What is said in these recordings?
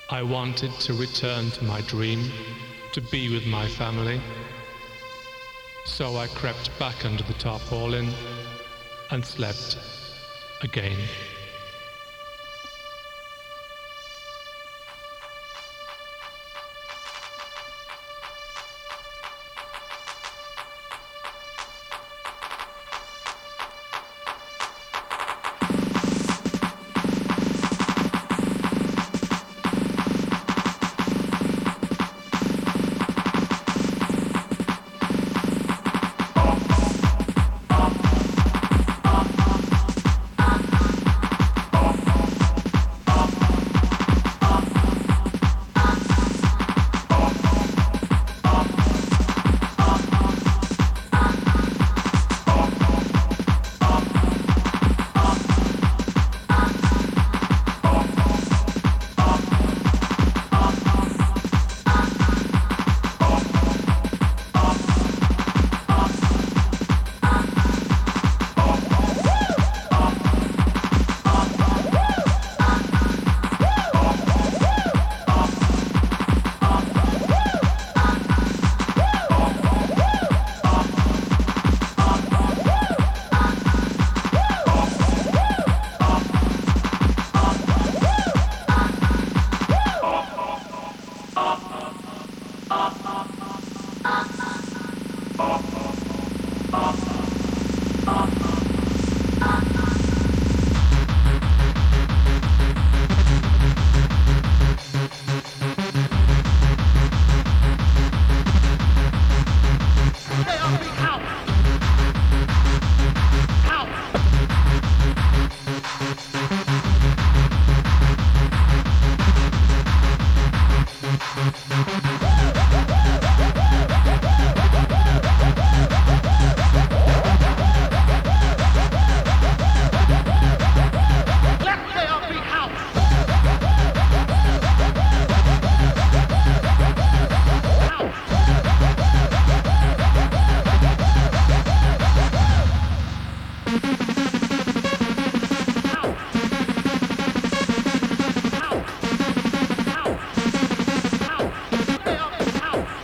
I wanted to return to my dream, to be with my family. So I crept back under the tarpaulin and slept again. House.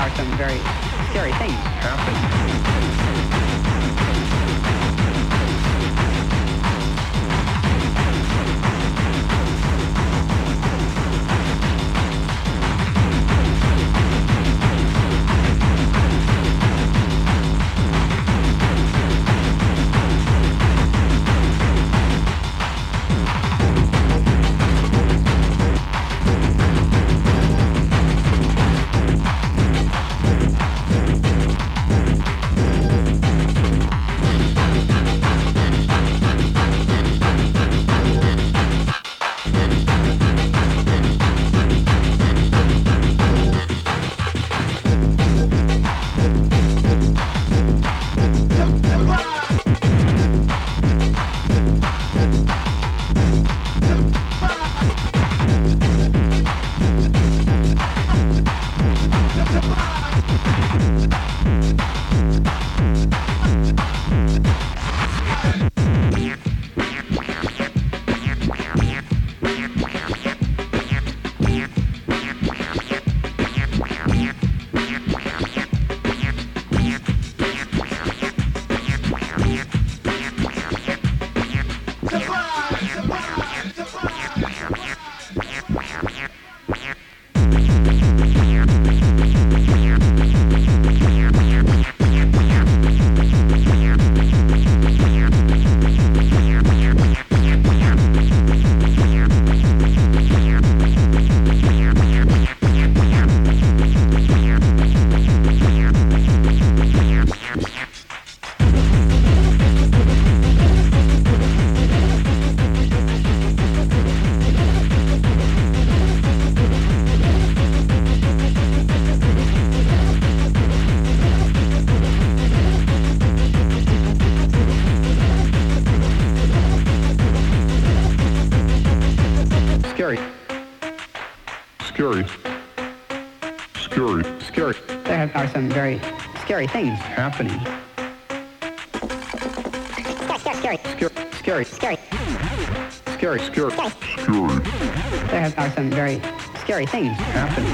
are some very scary things happening. Scary. There are some very scary things happening. Scary. There are some very scary things happening.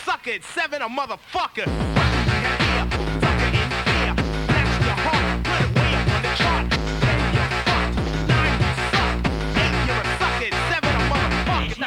sucker at 7, a motherfucker. Sucker in fear. Blast your heart, put it way up on the chart. 10, you're fucked. 9, you suck. 8, you're a sucker at 7, a motherfucker.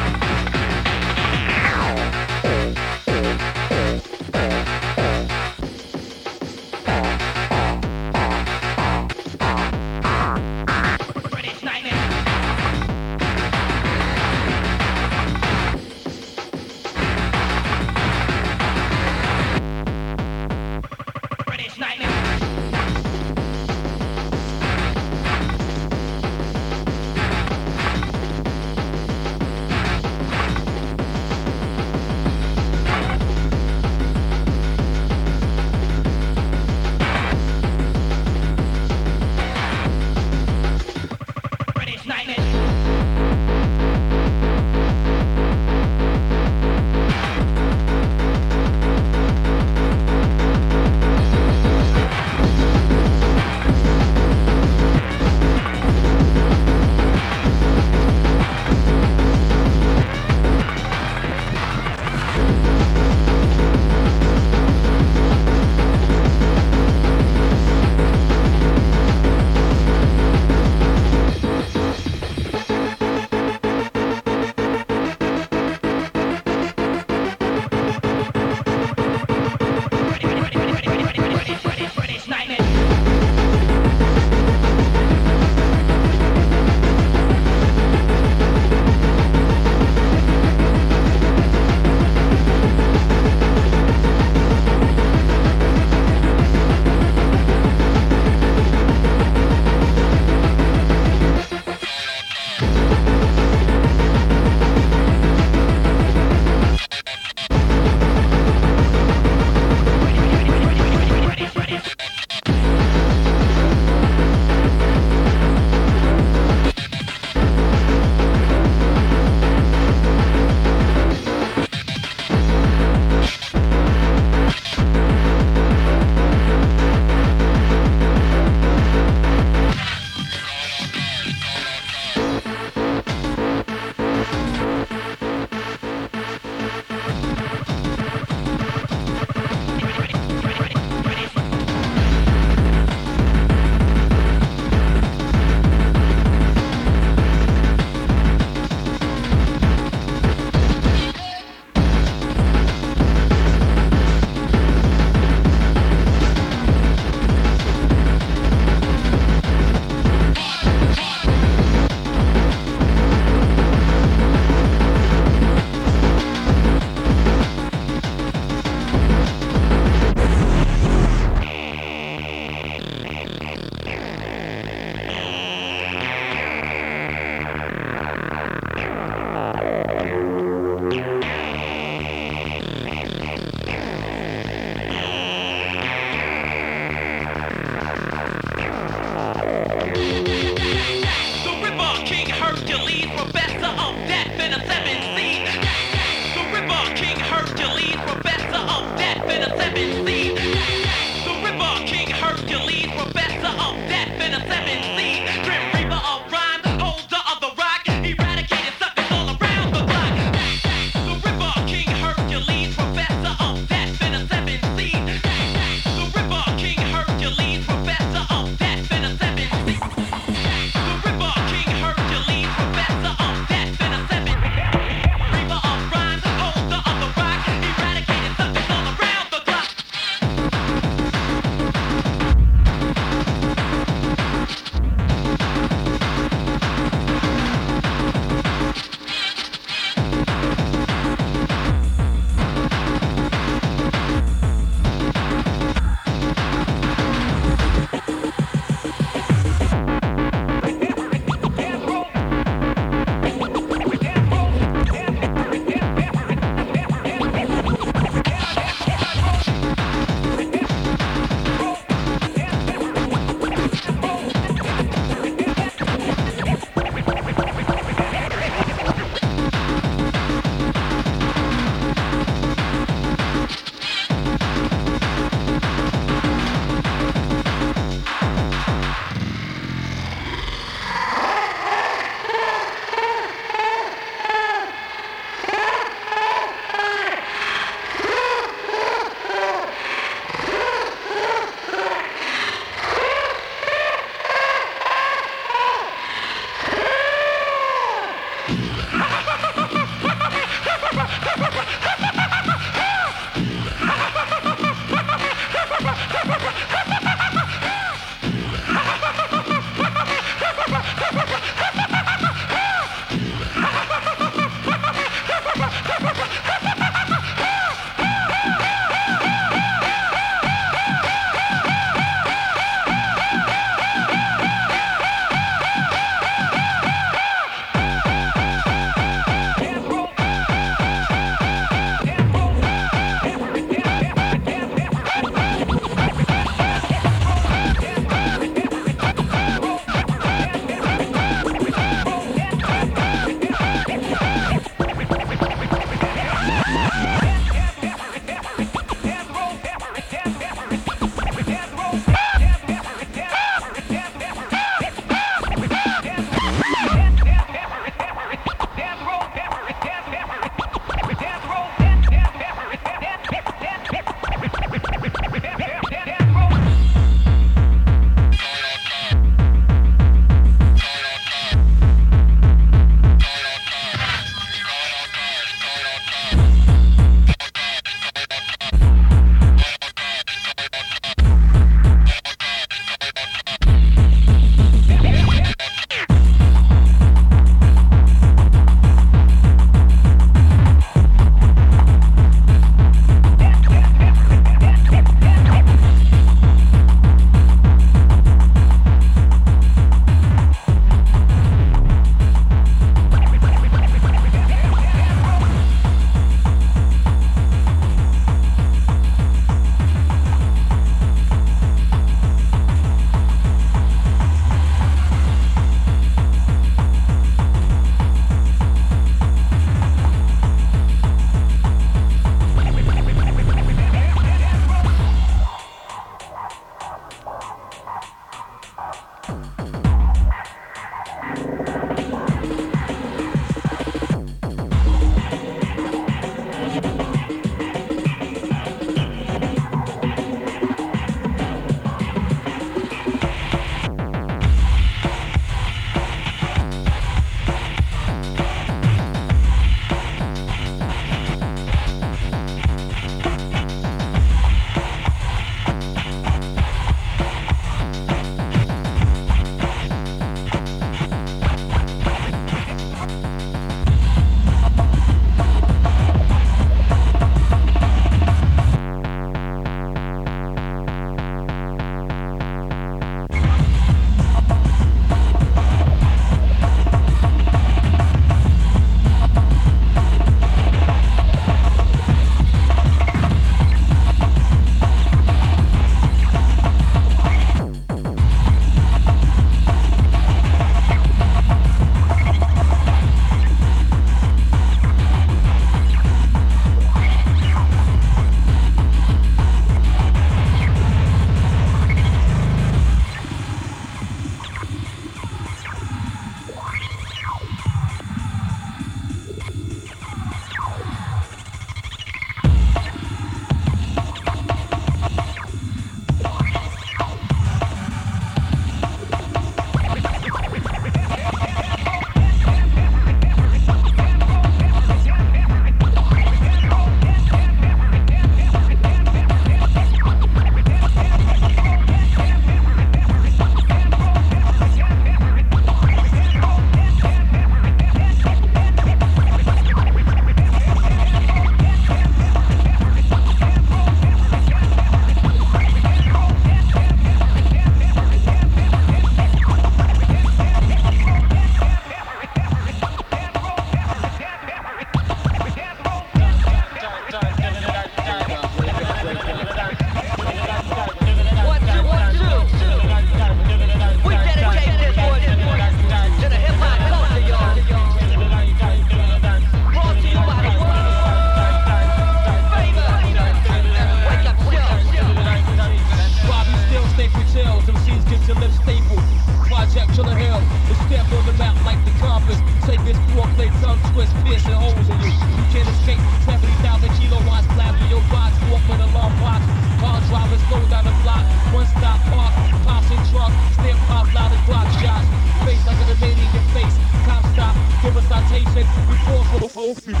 chosen you. You can't escape 70,000 kilowatts, blast through your box, walk with alarm box. Car drivers slow down the block, one stop park, pops in truck, step pop loud as block shots. Face like an lady in your face, cop stop, give a citation, we pause for the whole thing.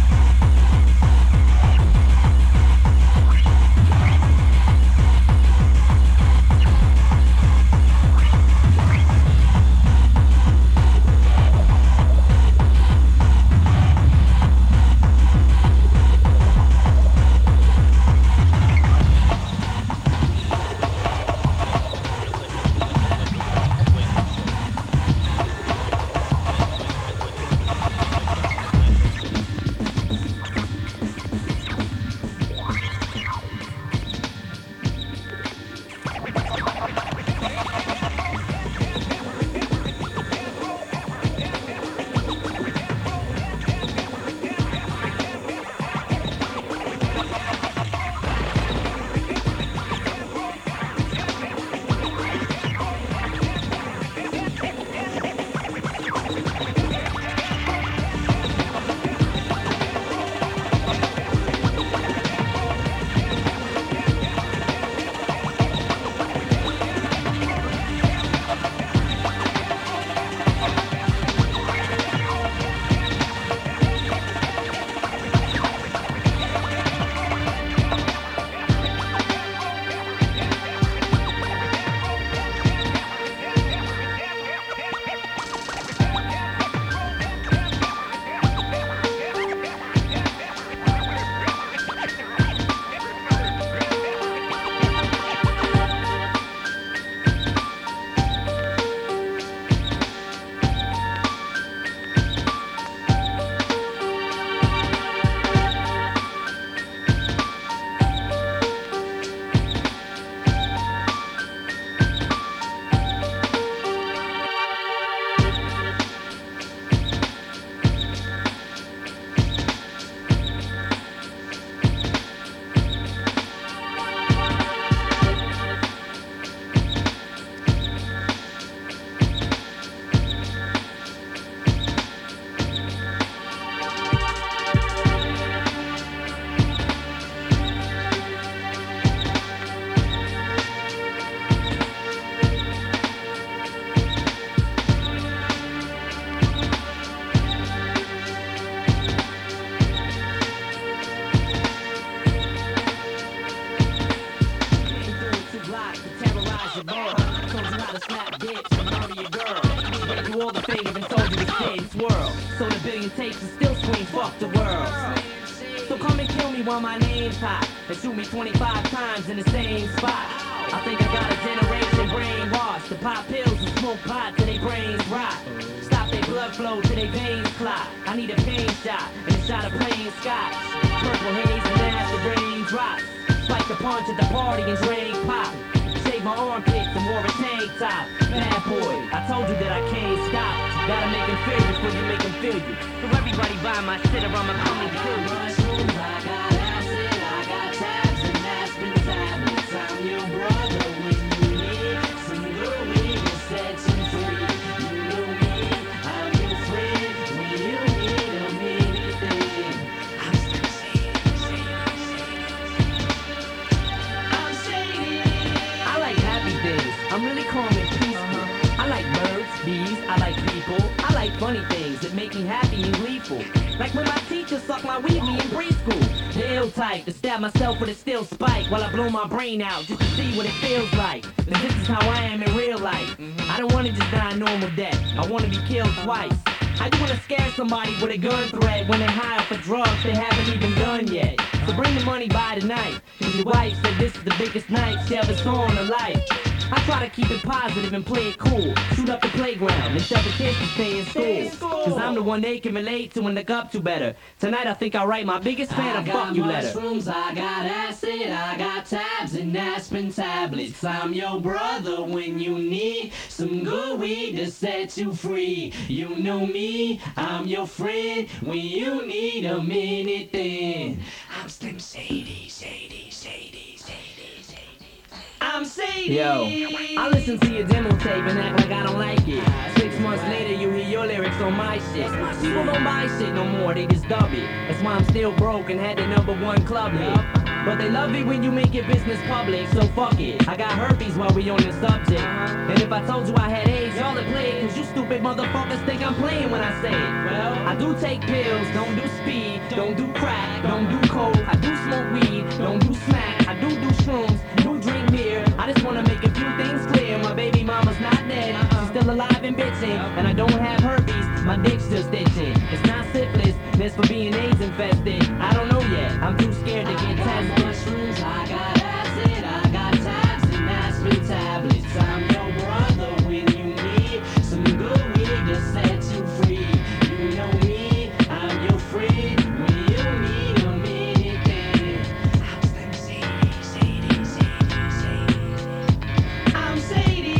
tapes and still scream, fuck the world. So come and kill me while my name's hot, and shoot me 25 times in the same spot. I think I got a generation brainwashed to pop pills and smoke pot till their brains rot. Stop their blood flow till their veins clot. I need a pain shot and a shot of plain scotch. Purple haze and after rain drops. Spike the punch at the party and drink pop. Shave my armpits and wore a tank top. Bad boy, I told you that I can't stop. Gotta make them feel you before you make them feel you. So everybody buy my shit or I'ma come and kill you. Mushrooms, I got acid, I got tabs and aspirin tablets. I'm your brother when you need some good weed to set you free. You know me, I'm your friend when you need anything. I'm still I'm shady. I like happy things. I'm really calm and peaceful. I like birds, bees, I like people. I like funny things that make me happy and gleeful. Like when my teacher sucked my weed me in preschool. The ill type to stab myself with a steel spike while I blow my brain out just to see what it feels like. But this is how I am in real life. I don't wanna just die a normal death. I wanna be killed twice. I do wanna scare somebody with a gun threat when they're high off of drugs they haven't even done yet. So bring the money by tonight. Cause your wife said this is the biggest night she ever saw in her life. I try to keep it positive and play it cool. Shoot up the playground and tell the kids to stay in school. Cause I'm the one they can relate to and look up to better. Tonight I think I'll write my biggest fan a fuck you letter. I got mushrooms, I got acid, I got tabs and aspirin tablets. I'm your brother when you need some good weed to set you free. You know me, I'm your friend when you need a minute then. I'm Slim Shady, Shady, Shady, Shady, Shady. I'm Shady. Yo, I listen to your demo tape and act like I don't like it. 6 months months later, you hear your lyrics on my shit. People don't buy shit no more, they just dub it. That's why I'm still broke and had the #1 club hit. But they love it when you make your business public, so fuck it. I got herpes while we on the subject. And if I told you I had AIDS, y'all would play, cause you stupid motherfuckers think I'm playing when I say it. Well, I do take pills, don't do speed, don't do crack, don't do coke. I do smoke weed, don't do smack. I do shrooms, do drink beer. I just wanna make a few things clear. My baby mama's not dead, she's still alive and bitching. And I don't have herpes, my dick's just itching. It's not syphilis, it's for being AIDS infested. I don't know yet, I'm too scared to get tested. Mushrooms, I got acid, I got tabs and aspirin tablets. I'm your brother when you need some good weed to set you free. You know me, I'm your friend when you need a anything. I'm Sadie. I'm Sadie.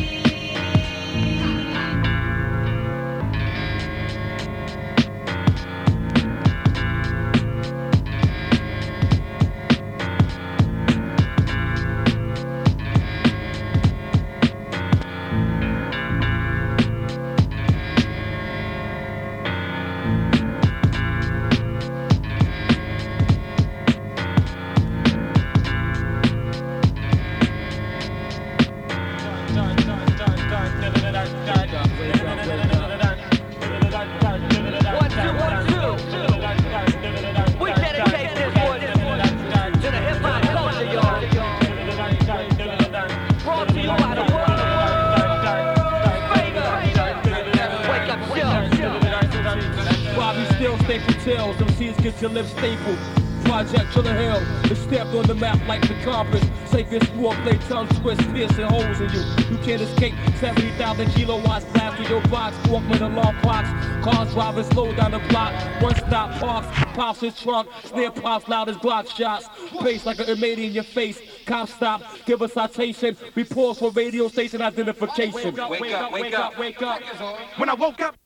Them seeds get your lips stapled. Project Killer Hill is stamped on the map like the compass. Safest warplay, tongue twist, piercing holes in you. You can't escape 70,000 kilowatts blast through your box. Walkman alarm clocks, cars driving slow down the block. One stop parks, pops his trunk, snare pops loud as Glock shots. Bass like an M80 in your face. Cop stop, give a citation. We pause for radio station identification. Wake up. When I woke up.